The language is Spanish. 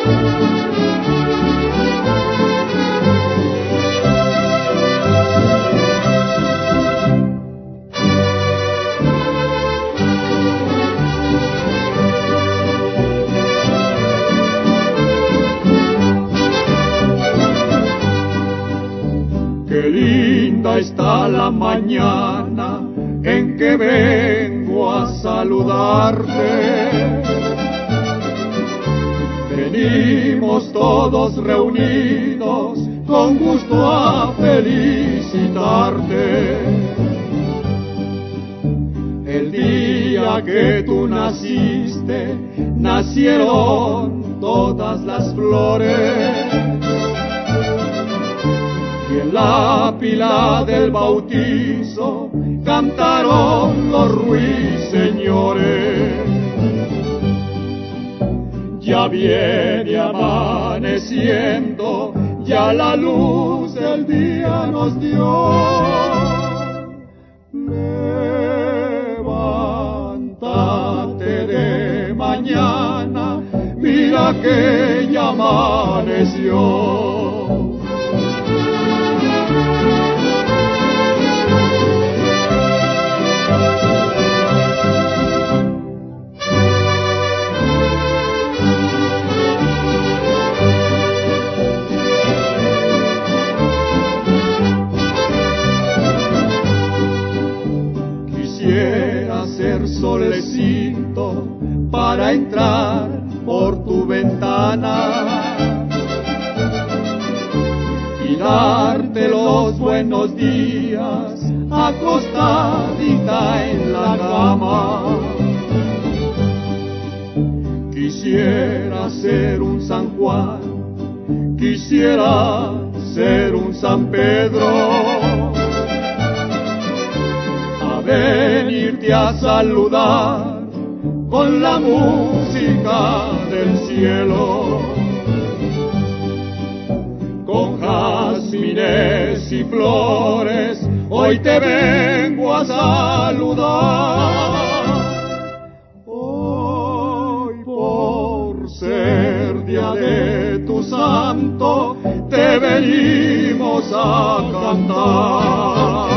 Qué linda está la mañana en que vengo a saludarte. Venimos todos reunidos con gusto a felicitarte. El día que tú naciste, nacieron todas las flores. Y en la pila del bautizo cantaron los ruiseñores. Ya viene amaneciendo, ya la luz del día nos dio. Levántate de mañana, mira que ya amaneció. Quisiera ser solecito para entrar por tu ventana y darte los buenos días acostadita en la cama. Quisiera ser un San Juan, quisiera ser un San Pedro, venirte a saludar con la música del cielo, con jazmines y flores, hoy te vengo a saludar. Hoy por ser día de tu santo, te venimos a cantar.